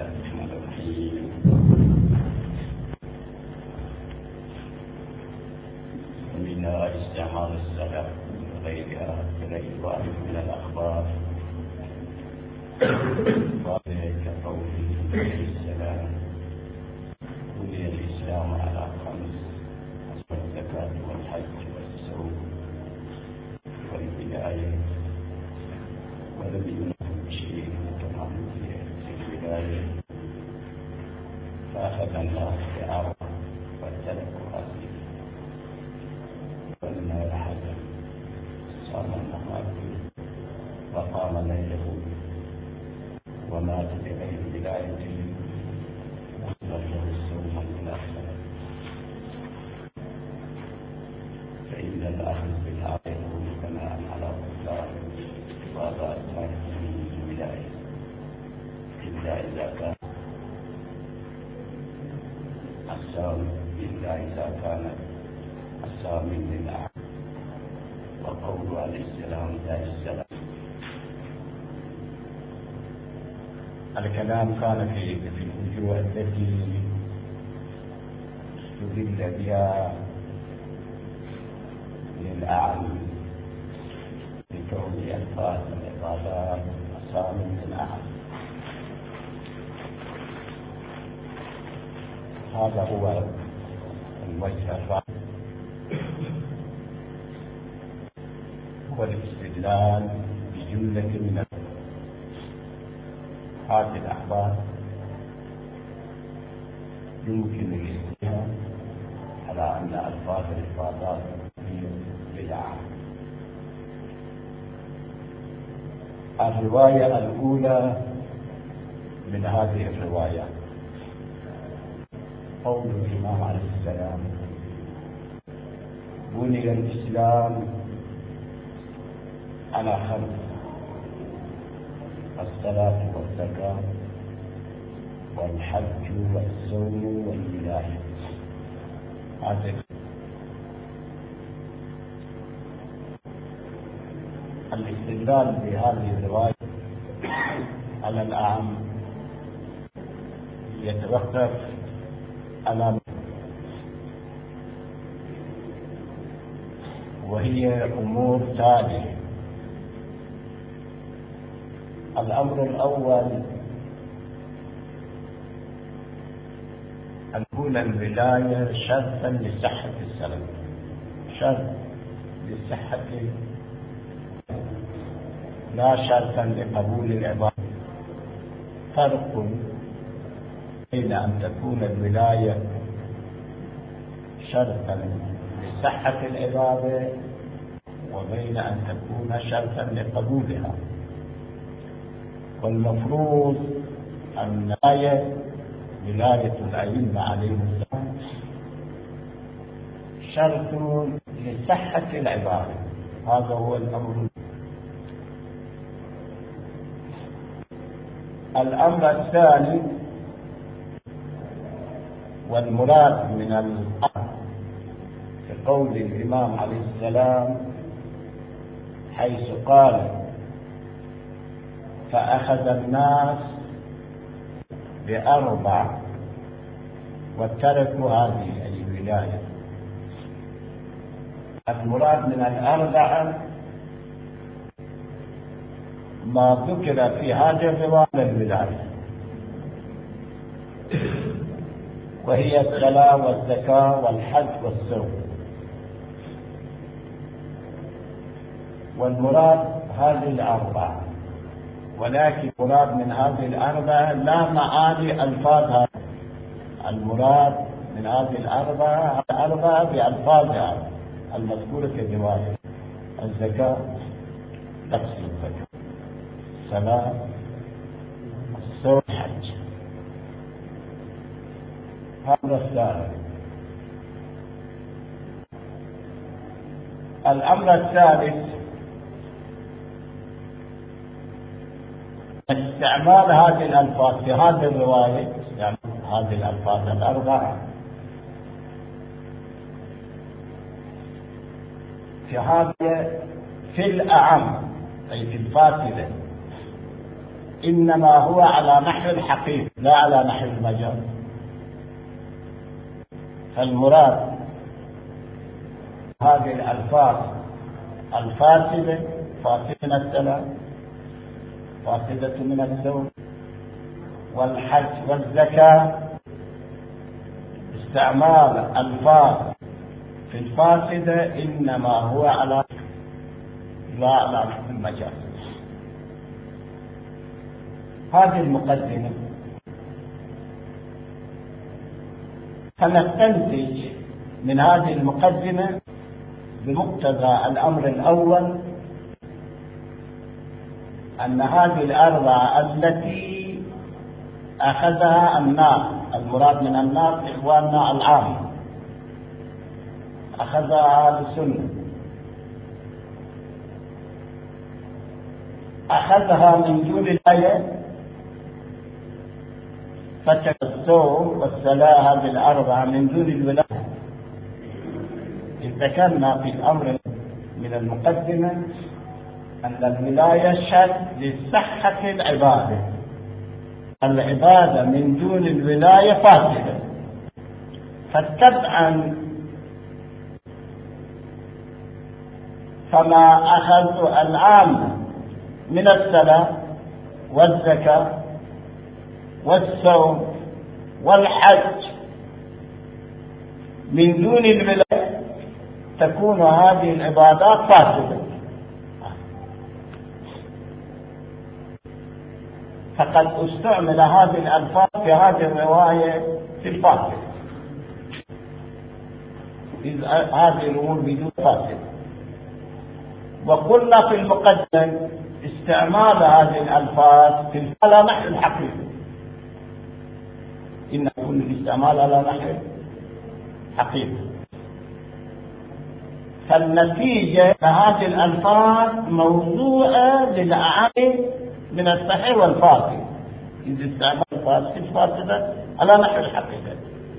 الرحمن الرحيم. ومنها استعمال السلف وغيرها كغيرها من الأخبار كقوله عليه السلام: بني الإسلام على خمس: الزكاة والحج والصوم والولاية. ولم ينهم شيء كما في الولاية، فأخذ الناس بأرض وتركوا أصله. وإن أحدا صام النهار وقام ليله ومات بغير ولاية وله الصوم الآخر، فإن الأخذ بالعقل يكون بناء على قدرة وضع من الولاية، إلا إذا كان الصامي للأعمى. وقول عليه السلام: لا السلام. الكلام كان في الوجوه التي استدل بها للأعمى بكون ألفاظ العبادات الصامي للأعمى. هذا هو الوجه الرابع، هو الاستدلال بجملة من هذه الأخبار يمكن الاستدلال على أن ألفاظ العبادات بدعة. الرواية الأولى من هذه الروايات قول الإمام عليه السلام: بني الإسلام على خمس: الصلاة والزكاة والحج والصوم والولاية. هذا الاستدلال بهذه الرواية على الأعم يتوقف على وهي أمور تالية. الأمر الأول أن تكون الولاية شرطا لصحة السلام، شرط لصحة لا شرطا لقبول العبادة. فرق بين أن تكون الولاية شرطا لصحة العبادة وبين أن تكون شرطا لقبولها. والمفروض أن ولاية الأئمة عليهم السلام شرط لصحة العبادة. هذا هو الأمر. الأمر الثاني والمراد من الأمر في قول الإمام عليه السلام حيث قال: فأخذ الناس بأربع وتركوا هذه الولاية. المراد من الأربعة ما ذكر في هذه الرواية الولاية، وهي الصلاة والزكاة والحج والصوم. والمراد هذه الأربعة، ولكن المراد من هذه الأربعة لا معاني ألفاظها. المراد من هذه الأربعة بألفاظها المذكورة في الرواية: الزكاة، نقص الزكاة، الصلاة، الصوم، الحج. هذا الثالث. الأمر الثالث استعمال هذه الألفاظ في هذه الرواية، يعني هذه الألفاظ الأربعة في هذه في الأعم، أي في الفاصلة، إنما هو على نحو الحقيقة لا على نحو المجاز. فالمراد هذه الألفاظ الفاسدة، فاسدة من الصلاة، فاسدة من الزوج والحج والزكاة، استعمال ألفاظ في الفاسدة إنما هو على لا على نحو المجاز. هذه المقدمة. فنستنتج من هذه المقدمة بمقتضى الأمر الأول أن هذه الأربعة التي أخذها الناس، المراد من الناس إخواننا العام، أخذها أهل السنة، أخذها من دون الآية، فالصوم والصلاة هذه الأربعة من دون الولاية. ذكرنا في الأمر من المقدمة أن الولاية شرط لصحة العبادة. العبادة من دون الولاية فاسدة، فاتبعا فما أخذ العام من الصلاة والزكاة والصوم والحج من دون الولاية تكون هذه العبادات فاسدة. فقد استعمل هذه الألفاظ في هذه الرواية في الفاسد، إذ هذه الأمور بدون فاسد. وقلنا في المقدم استعمال هذه الألفاظ في على نحو الحقيقة، إن كل الاستعمال على نحو حقيقة. فالنتيجة هذه الألفاظ موضوعة للأعاني من الصحيح والفاسد، إذا استعمال الفاسدة على نحو الحقيقة.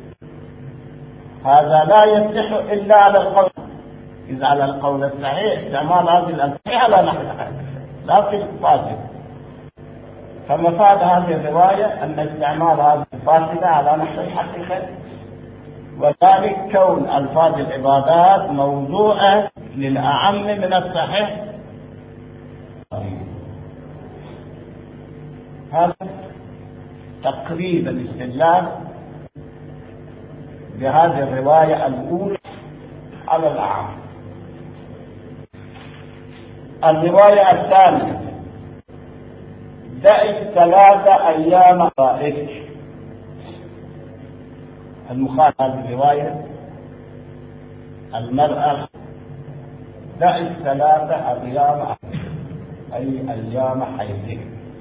هذا لا يصح إلا على القول، إذا على القول الصحيح استعمال هذه الألفاظ على نحو الحقيقة لا في الفاسد. فمفاد هذه الرواية أن استعمال هذه الفاسدة على نحو الحقيقة، وذلك كون ألفاظ العبادات موضوعة للأعم من الصحيح. هذا تقريبا الاستدلال بهذه الرواية الأولى على الأعم. الرواية الثانية: دع 3 أيام رائك. المخالف هذه الرواية: المرأة دع 3 أيام، أي أيام حيض.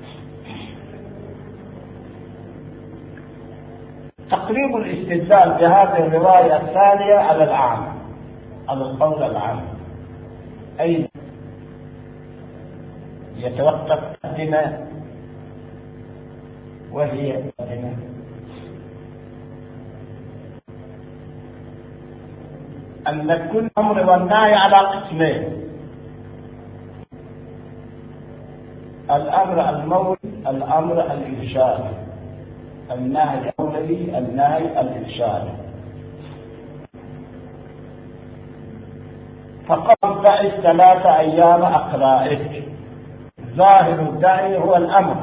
تقريب الاستدلال بهذه الرواية الثانية على العام، على القول العام، أي يتوقف الدماء، وهي الدماء أن كل أمر والنهي على قسمين: الأمر المولي، الأمر الإرشادي. النهي المولي، النهي الإرشادي. فقال دع 3 أيام أقرائك، ظاهر الداعي هو الأمر،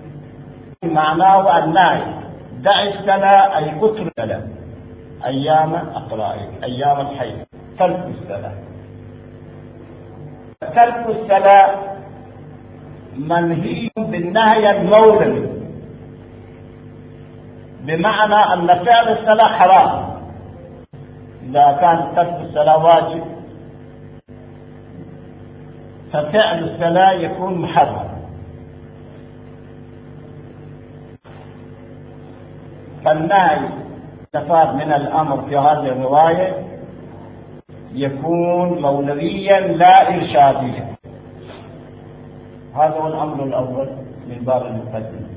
معناه النهي. دع الصلاة أي اترك الصلاة، أيام أقرائك، أيام الحيض. ترك الصلاة، ترك الصلاة منهي بالنهي المولوي، بمعنى أن فعل الصلاة حرام. إذا كان ترك الصلاة واجب ففعل الصلاة يكون محرم. فالنهي استفاد من الأمر في هذه الرواية يكون مولويا لا إرشاديا. هذا هو الأمر الأول من باب المقدمة.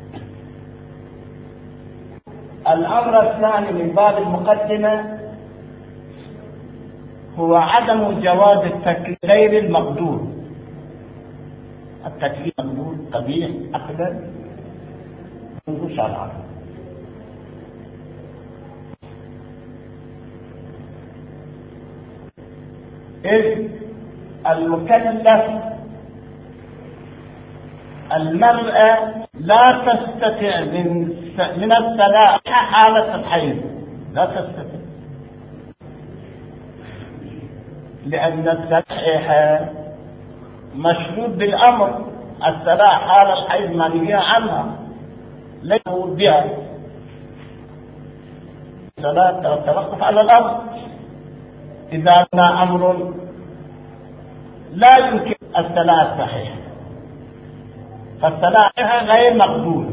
الأمر الثاني من باب المقدمة هو عدم جواز التكليف غير المقدور. تكليف مقبول قبيح عقلا منذ شرعا. إذ المكلف المرأة لا تستطيع من الصلاة حالة الحيض، لا تستطيع، لأن الصحيحة مشروط بالأمر. الصلاة حال الحيض منهي عنها، ليس بها الصلاة توقف على الأمر. إذا كان أمر لا يمكن الصلاة صحيحة فالصلاة غير مقبول،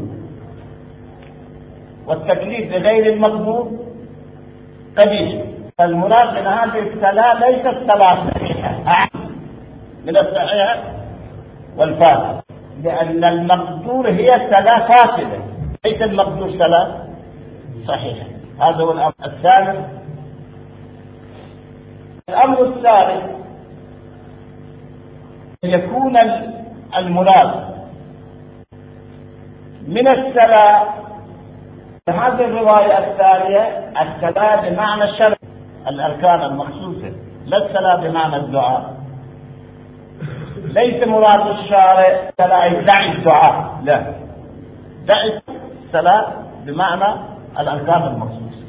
والتكليف بغير المقبول قبيح. فالمراد من هذه الصلاة ليس الصلاة صحيحة من الصحيحة والفاسد، لأن المقدور هي صلاة فاسدة، ليس المقدور صلاة صحيحة. هذا هو الأمر الثالث. الأمر الثالث يكون المراد من الصلاة هذه الرواية الثانية الصلاة بمعنى الشرع، الأركان المخصوصة، لا الصلاة بمعنى الدعاء. ليس مراد الشارع صلاة دع الدعاء، لا، دع الصلاة بمعنى الأركان المخصوصة.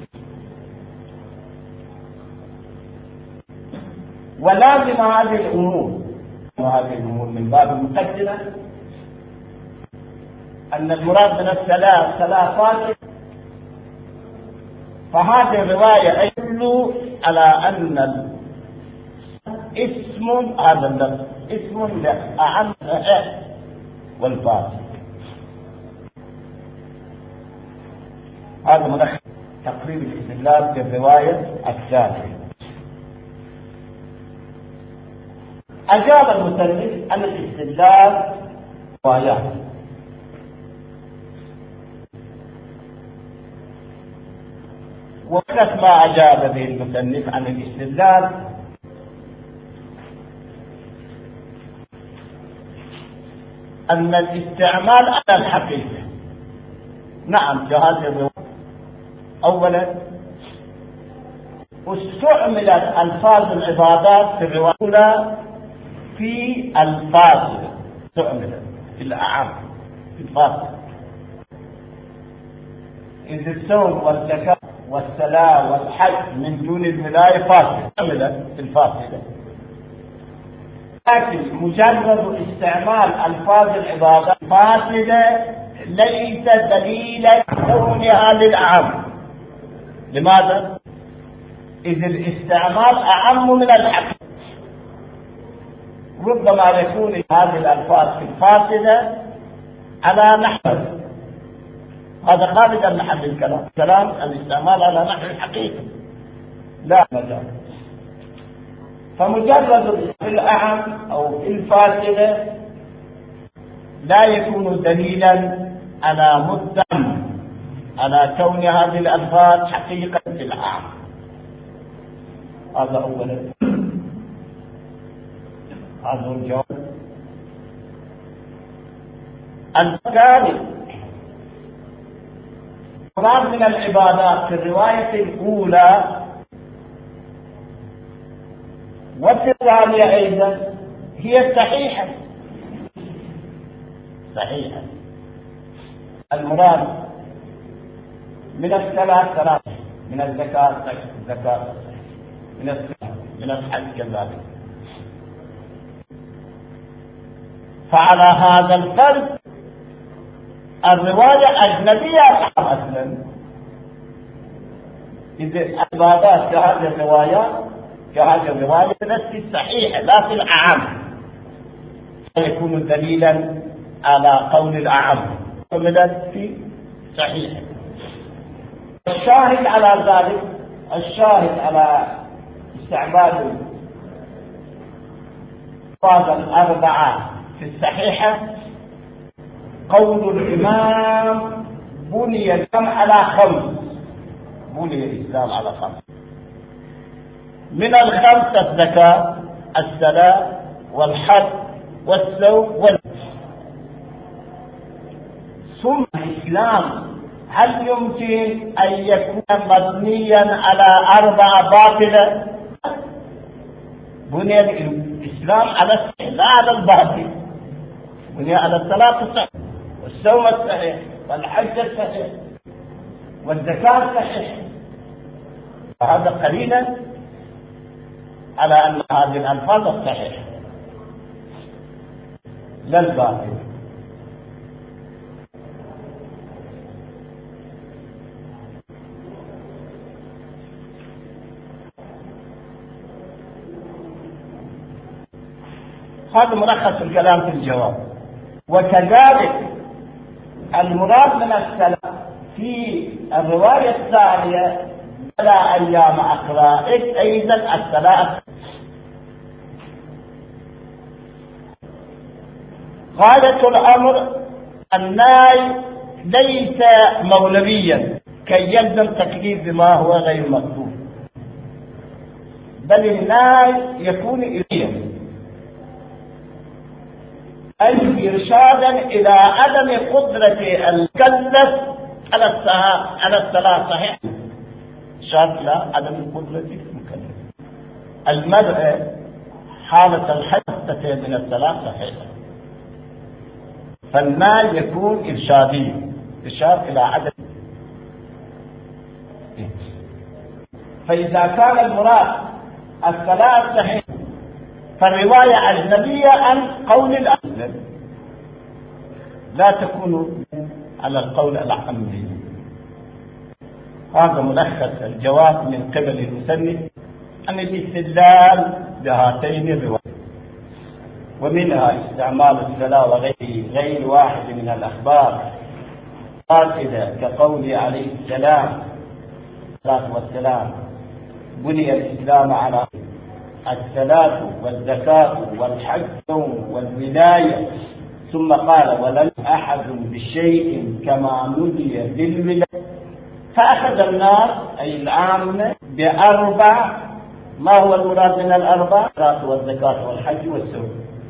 ولازم هذه الأمور من باب المقدمة أن المراد من الصلاة صلاة فاسدة. فهذه الرواية تدل على أن هذا اللفظ اسم لأعم والفاسد. هذا ملخص تقريب الاستدلال في الرواية الثالثة. أجاب المسلم عن الاستدلال روايات. وكث ما أجاب به المصنف عن الاستدلال أن الاستعمال على الحقيقة. نعم، في هذه الرواية أولا استعملت ألفاظ العبادات في الرواية الأولى في الفاصلة، استعملت في الأعم في الفاصلة، إذ الصوم والزكاة والصلاة والحج من دون الولاية فاصلة، استعملت في الفاصلة. لكن مجرد استعمال ألفاظ العبادات فاصلة ليس دليلا كونها للأعم. لماذا؟ إذ الاستعمال أعم من الحق. ربما يكون هذه الألفاظ في الفاصلة على نحو، هذا خارج عن محل الكلام الاستعمال على نحو الحقيقة لا مجال. فمجرد في الأعم أو في الفاصلة لا يكون دليلا على مدعم على كون هذه الألفاظ حقيقة في الأعم. هذا أولا. هذا الجواب. الثاني مراد من العبادات في الرواية الأولى وفي الثانية أيضا هي الصحيحة. صحيحة. المراد من الصلاة صلاة، من الزكاة زكاة، من الحج كذلك. فعلى هذا الفرض الرواية أجنبية أصلا. إذا العبادات في هذه الرواية نفس الصحيحة لا في الأعم، فيكون دليلا على قول الأعم ومدد في صحيحة. الشاهد على ذلك، الشاهد على استعمال الألفاظ الأربعة في الصحيحة قول الإمام بني الإسلام على خمس. بني الإسلام على خمس، من الخمسة الزكاة، الصلاة، والحج، والصوم، ثم الإسلام هل يمكن أن يكون مبنيا على 4 باطلة؟ بني الإسلام على الصحيح لا على الباطل، بني على الصلاة الصحيح والصوم الصحيح والحج الصحيح والزكاة الصحيح. فهذا قليلا على أن هذه الألفاظ الصحيحة لا الباطل. هذا ملخص الكلام في الجواب. وكذلك المراد من السلام في الرواية الثانية ولا أيام أقرائك أيضا الصلاة. غاية الأمر النهي ليس مولويا كي يلزم تكليف بما هو غير مطلوب، بل النهي يكون إليا أي إرشادا إلى عدم قدرة المكلف على الصلاة صحيح، إرشاد إلى عدم قدرة المكلف. المرأة حالة الحدث من الصلاة صحيحة، فالمال يكون إرشادي، إرشاد إلى عدم. فإذا كان المراد الصلاة صحيحة فالرواية أجنبية عن قول الأجنبي لا تكون على القول العامي. هذا ملخص الجواب من قبل المسلم عن الاستدلال بهاتين الروايات، ومنها استعمال الصلاة غير واحد من الأخبار قاصدة كقوله عليه السلام والسلام بني الإسلام على الصلاة والزكاة والحج والولاية، ثم قال ولم أحد بشيء كما نودي بالولاية، فأخذ الناس أي العامة ب4. ما هو المراد من 4؟ الصلاة والزكاة والحج والصوم،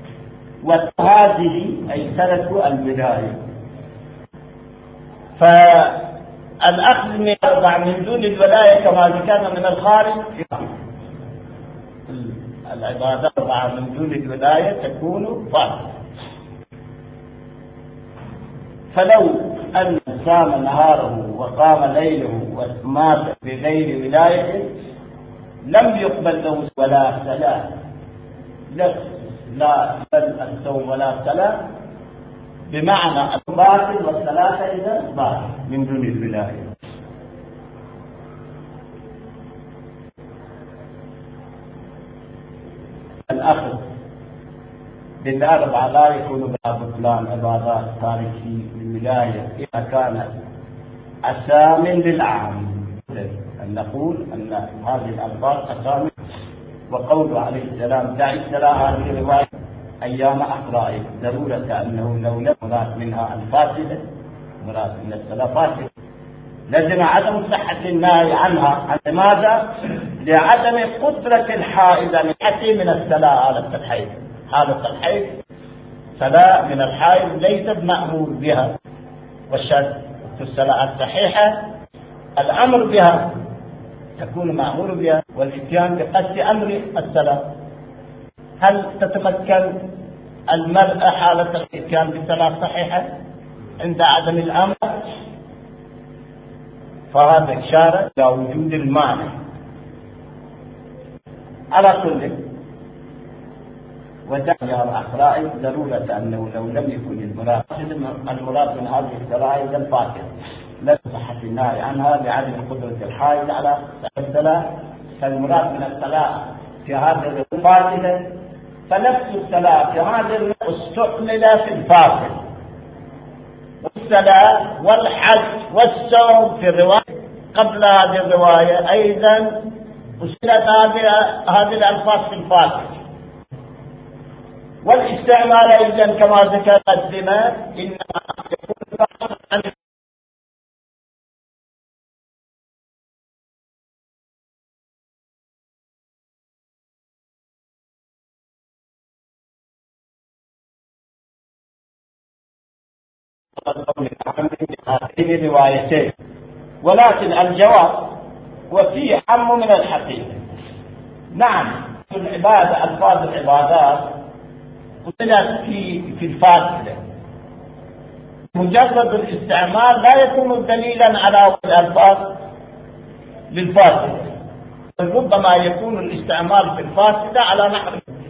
وهذه أي سنة الولاية. فالأخذ من 4 من دون الولاية كما ذكرنا من الخارج، العبادة 4 من دون الولاية تكون فرض. فلو أن صام نهاره وقام ليله ومات بغير ولاية لم يقبل له ولا صلاة، لا الصوم ولا الصلاة، بمعنى الباطل والصلاة إذا باطل من دون الولاية. الأخذ بال4 لا يكون بلا بطلان عبادات تاركي الولاية إذا كان أسام للعام، أن نقول أن هذه الألفاظ أسام. وقوله عليه السلام دع الصلاة هذه رواية أيام أقرائك ضرورة أنه لو لم مراد منها الفاسدة، مراد من الصلاة فاسدة، لازم عدم صحة النهي عنها. لماذا؟ لعدم قدرة الحائض أن يأتي من الصلاة حالة الحيض. حالة الحيض صلاة من الحائض ليست مأمور بها، والشرط في الصلاة الصحيحة الأمر بها تكون مأمور بها، والإتيان بقصد أمر الصلاة. هل تتمكن المرأة حالة الإتيان بالصلاة صحيحة عند عدم الأمر؟ فهذا إشارة إلى وجود المانع. على كل ودعا الأخرائي ضرورة أنه لو لم يكن المراد من هذه الشرائع الفاتحة لا صحة النهي عنها لعدم قدرة الحائض على الصلاة، فالمراد من الصلاة في هذه الفاتحة، فنفس الصلاة في هذه استعمل في الفاتحة، والصلاة والحج والصوم في الرواية قبل هذه الرواية أيضا أسئلت هذه الألفاظ في الفاتحة. والاستعمال أيضا كما ذكر الدماء إنما يكون عن هاتين روايتين، ولكن الجواب وفيه عم من الحقيقة. نعم، العبادة ألفاظ العبادات قلت في الفاصلة، مجرد الاستعمال لا يكون دليلا على الألفاظ للفاصلة، ربما يكون الاستعمال في الفاصلة على نحو،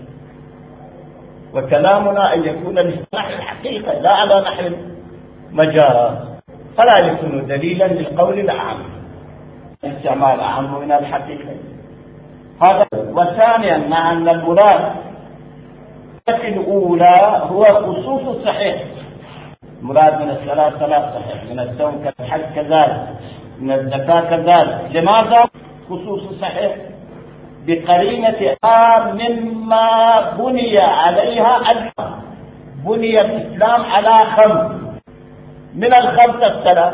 وكلامنا أن يكون الاستعمال الحقيقة لا على نحو مجاز، فلا يكون دليلا للقول العام، الاستعمال أعم من الحقيقة. هذا. وثانيا، مع أن المراد في الأولى هو خصوص الصحيح، المراد من الصلاة صحيح، من الصوم كالحج كذلك، من الزكاة كذلك. لماذا خصوص صحيح؟ بقرينة مما بني عليها بني الإسلام على خمس، من الخمسة الثلاث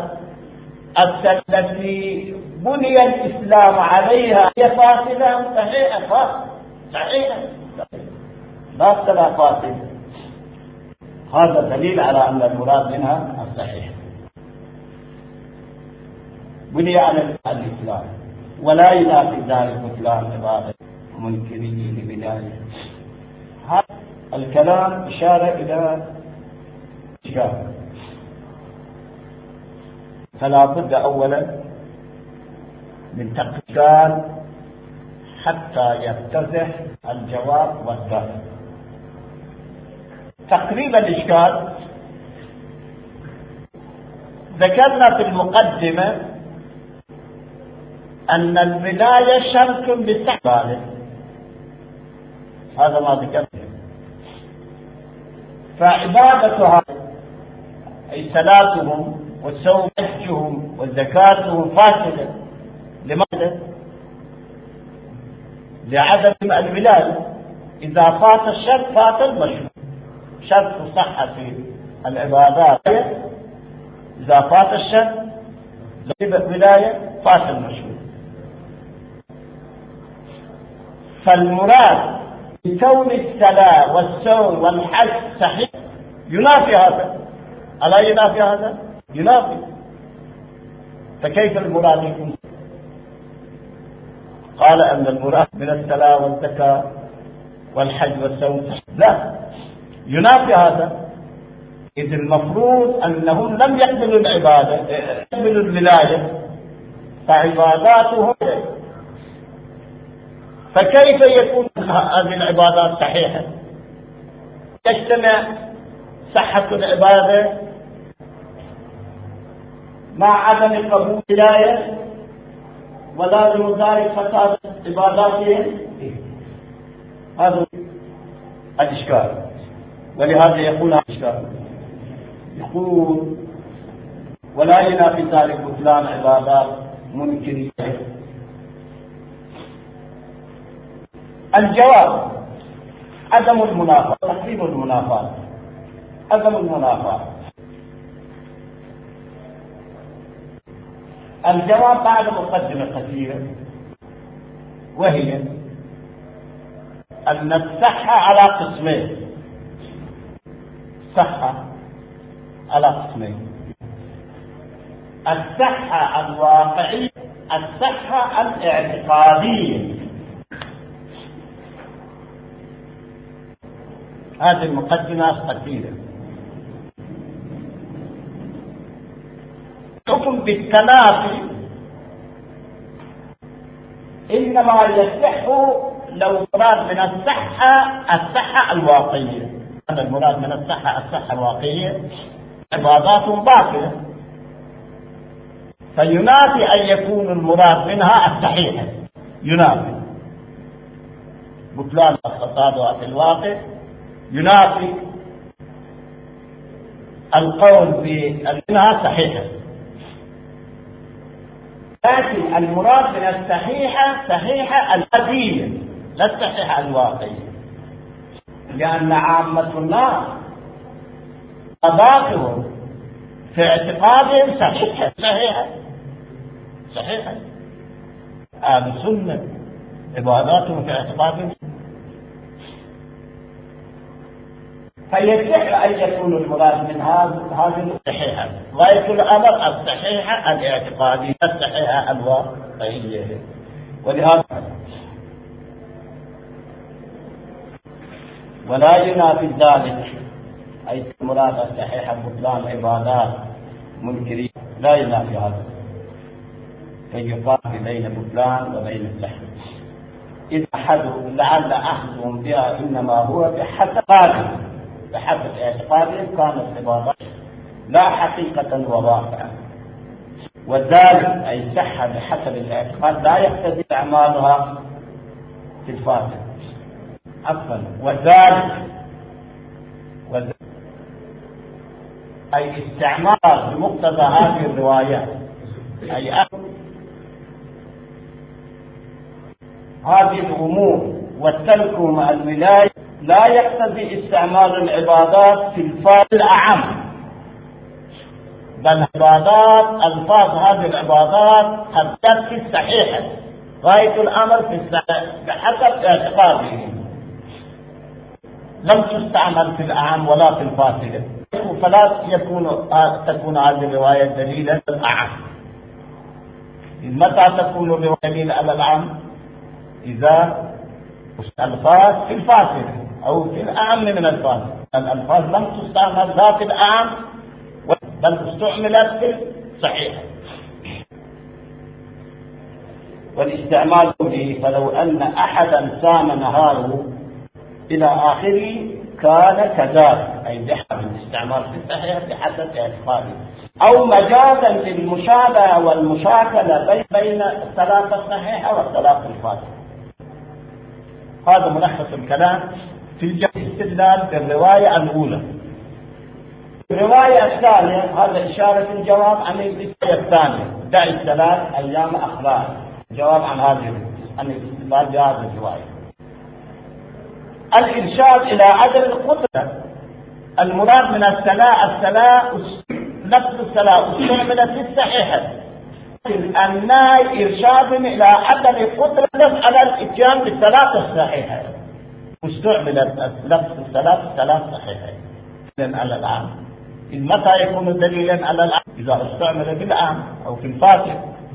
التي بني الإسلام عليها هي فاصلة صحيحة، لا الصلاة فاصلة. هذا دليل على أن المراد منها الصحيح، بني على الإسلام، ولا ينافي ذلك بطلان عبادة منكرين لبنائه. هذا الكلام إشارة إلى إشكال، فلا بد أولا من تقرير حتى يتضح الجواب والدفع. تقريب الإشكال ذكرنا في المقدمة أن الولاية شرط باستحقاقه، هذا ما ذكرنا. فعبادتها أي صلاتهم والصوم حجهم وزكاتهم فاسدة. لماذا؟ لعدم الولاية. إذا فات الشرط فات المشروط، شرط صحة العبادات إذا فات الشرط الولاية فات المشروط. فالمراد بكون الصلاة والصوم والحج صحيح ينافي هذا، ألا ينافي هذا؟ ينافي. فكيف المراد يكون؟ قال أن المراد من الصلاة والزكاة والحج والصوم، لا، ينافي هذا. إذ المفروض أنهم لم يقبلوا العبادة، يقبلوا الولاية، فعباداتهم، فكيف يكون هذه العبادات صحيحة؟ تجتمع صحة العبادة مع عدم قبول الولاية ولا ذلك فساد عباداتهم. هذا الإشكال، ولهذا يقول هذا الإشكال، يقول ولا ينافي ذلك بطلان عبادات منكرين. الجواب عدم المنافاة، تقريب المنافاة، عدم المنافاة. الجواب بعد مقدمة قصيرة، وهي أن الصحة على قسمين، صحة على قسمين: الصحة الواقعية، الصحة الاعتقادية. هذه المقدمة قصيرة. الحكم بالتنافي إنما يصح لو مراد من الصحة الواقعية. هذا المراد من الصحة الواقعية، عبادات باطلة، فينافي أن يكون المراد منها الصحيحة، ينافي بطلان فسادها في الواقع، ينافي القول بأنها صحيحة. لكن المراد من الصحيحة صحيحة العادية، لا الصحيحة الواقعية، لأن عامة الناس عباداتهم في اعتقادهم صحيحة. أهل السنة عباداتهم في اعتقادهم. فيصح أن يكون المراد من هذه الصحيحة غاية الأمر الصحيحة الاعتقادية الصحيحة الواقعية. ولهذا ولا ينافي ذلك أي المراد الصحيحة بطلان عبادات منكرين، لا ينافي هذا، فيقال بين بطلان وبين الصحة. إذ لعل أخذهم بها إنما هو بحسب اعتقادهم كانت عبادات لا حقيقة وواقعا، وذلك أي صحة بحسب الاعتقاد لا يقتضي أعمالها في الفاتح. عفوا وذلك أي استعمال بمقتضى هذه الروايات، أي هذه الأمور والترك مع الولاية لا يقتضي استعمال العبادات في الفاظ الأعم، بل عبادات ألفاظ هذه العبادات قد تأتي الصحيحة غاية الأمر في الصحيح بحسب اعتقادهم، لم تستعمل في الأعم ولا في الفاصلة، فلا تكون هذه الرواية دليلا على الأعم. متى تكون الرواية دليلا على الأعم؟ إذا الألفاظ في الفاصلة أو في الأعم من الفاصلة. الألفاظ لم تستعمل لا في الأعم بل استعملت في الصحيح. والاستعمال به فلو أن أحدا سام نهاره إلى آخره كان كذلك، أي بحسب الاستعمال في الصحيح بحسب اعتقاده، أو مجازا للمشابهة والمشاكلة بين الصلاة الصحيحة والصلاة الفاسدة. هذا ملخص الكلام في الاستدلال بالرواية الأولى. الرواية الثانية هذا إشارة الجواب عن الرواية الثانية، دع الثلاث أيام أخلاق، جواب عن الاستدلال بهذه الرواية. الإرشاد إلى عدم القدرة، المراد من الصلاة نفس الصلاة استعملت في الصحيحة، النهي إرشاد إلى عدم القدرة على الإتيان بالصلاة الصحيحة، استعملت لفظ الصلاة صحيحة على العام. متى يكون دليلا على العام؟ إذا استعمل بالعام أو في الفاتح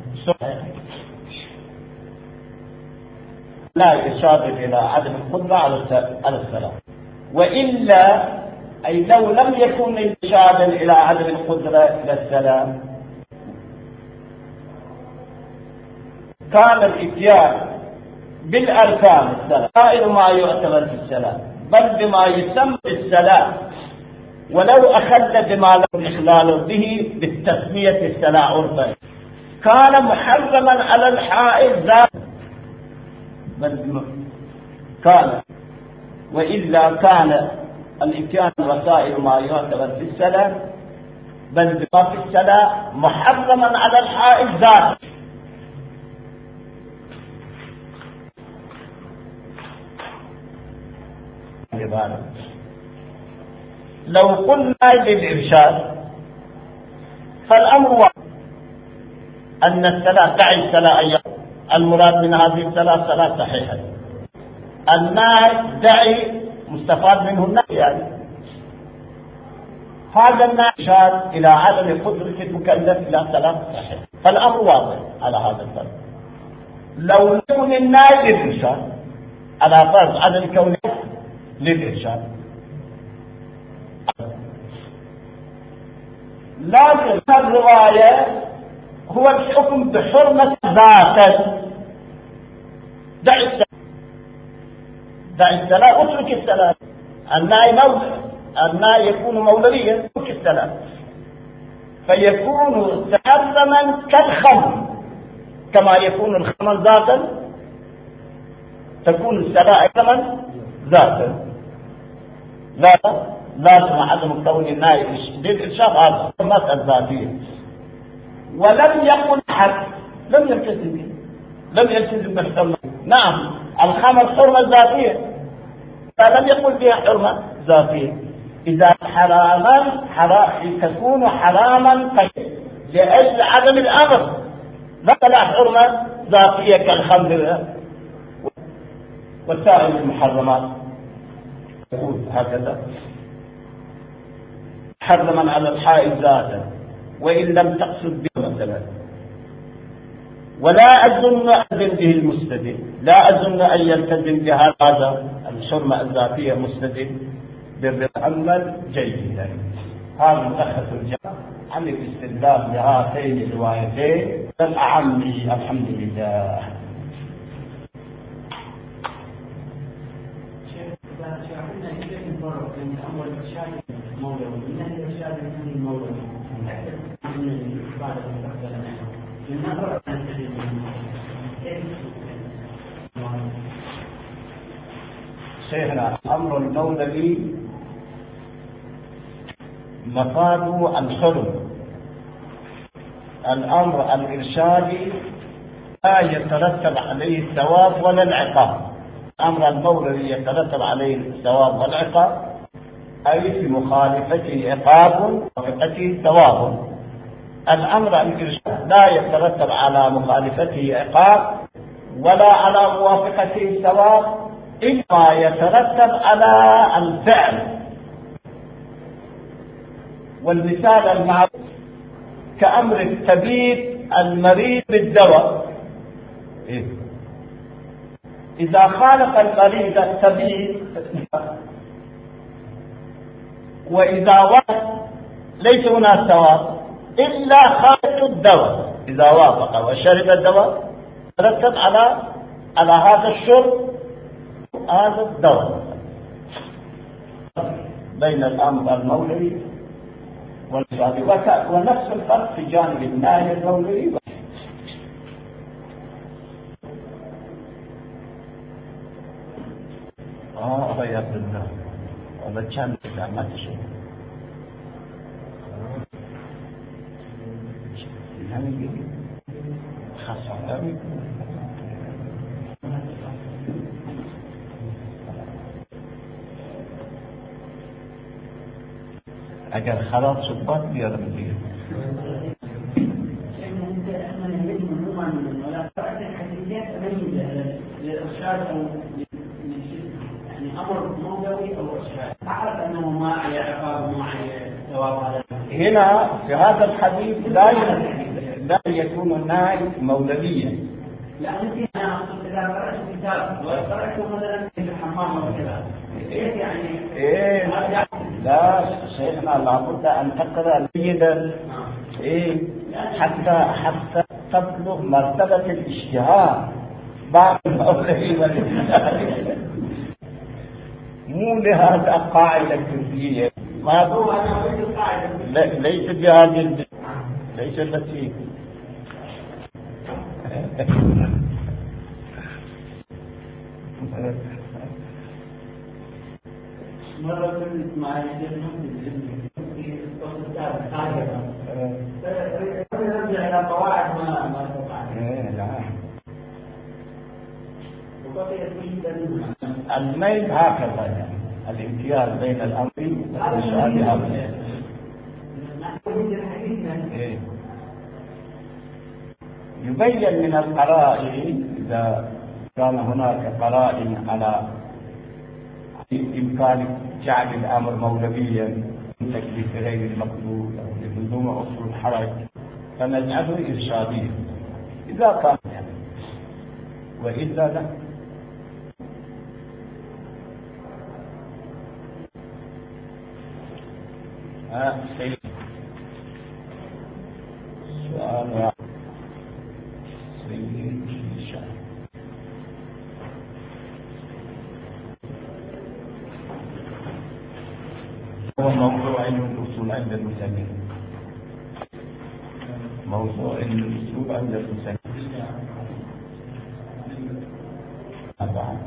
لا إرشاد إلى عدم القدرة على الصلاة. وإلا أي لو لم يكن إرشادا إلى عدم القدرة إلى الصلاة كان الإتيان بالأركان الصلاة غير ما يعتبر في الصلاة بل بما يسمى الصلاة، ولو أخذ بما له إخلال به بالتسمية الصلاة عرفا كان محرما على الحائض ذات كان. وإلا كان الإتيان وسائل ما يعتبر في الصلاة بل بما في الصلاة محرما على الحائض ذات. لو قلنا للإرشاد فالأمر واحد، أن الصلاة دعي الصلاة أيضا المراد من هذه الصلاة صلاة صحيحة، النهي دعي مستفاد منه النهي، يعني هذا النهي إرشاد إلى عدم قدرة المكلف إلى صلاة صحيحة، فالأمر واضح على هذا الفرق. لو يكون النهي للإرشاد على فرض عدم كونه للإرشاد، لكن الرواية هو الحكم بحرمة ذاته، دع الصلاة اترك الصلاة، النهي يكون مولويا اترك الصلاة، فيكون تحرما كالخمر كما يكون الخمر ذاتا تكون الصلاة ثمن ذاتا. لا لازم عدم كون النهي للإرشاد هذا مسألة ذاتية. ولم يقل أحد لم يلتزم بالحرمة. نعم الخمر حرمة ذاتية فلم يقل بها حرمة ذاتية. إذا تكون حراما لأجل عدم الأمر لا حرمة ذاتية كالخمر وسائر المحرمات، يقول هكذا. محرما على الحائز ذاته وإن لم تقصد به مثلا. ولا أظن ألزم به المستدل، لا أظن أن يلتزم بهذا الحرمة الذاتية مستدل بالتأمل جيدا. هذا ملخص الجواب عن الاستدلال بهاتين الروايتين الأعم الحمد لله. شيخنا أمر المولوي مفاده الحلم، الأمر الإرشادي لا يترتب عليه الثواب ولا العقاب. أمر المولوي يترتب عليه الثواب والعقاب، أي في مخالفته عقاب وموافقته ثواب. الأمر الإرشاد لا يترتب على مخالفته عقاب ولا على موافقته ثواب، إنما يترتب على الفعل. والمثال المعروف كأمر الطبيب المريض بالدواء، إذا خالف المريض الطبيب وإذا وافق ليس هناك ثواب إلا خالف الدواء. إذا وافق وشرب الدواء ترتب على هذا الشرب هذا الدواء. بين الأمر المولوي والإرشادي ونفس الفرق في جانب النهي المولوي. يا عبد الله والله كان ما تشوف اگر خلاص صبات بیارم دیگه هنا في هذا الحديث لا يكون النهي مولويا. لا انت انا اقصد اذا قرات الكتاب وقرات مثلا في الحمام او كذا ايه يعني لا شيخنا لابد ان تقرا جيدا حتى تبلغ مرتبه الاجتهاد بعد المولوي والاجتهاد. مو لهذا قاعده كليه ما هو انا اريد القاعده ليس بهذه ليس التي مرة كنت مع الشيخ في الصف السابق نرجع إلى قواعد ما استطعنا. الميل هكذا يعني الامتياز بين الأمر والإرشاد هكذا. يبين من القرائن إذا كان هناك قرائن على إمكان جعل الأمر مولويا من تكليف غير المقدور أو لزوم أصل الحرج فنجعله إرشاديا إذا كان يعني، وإلا لا. سؤال هو موضوع علم الأصول عند المسلمين. موضوع علم الأصول عند المسلمين طبعا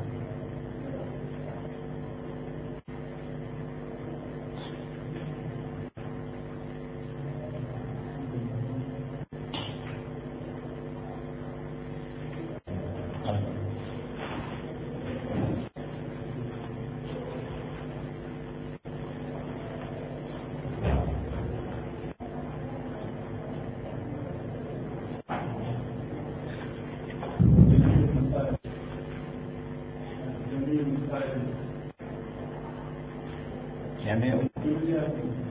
يعني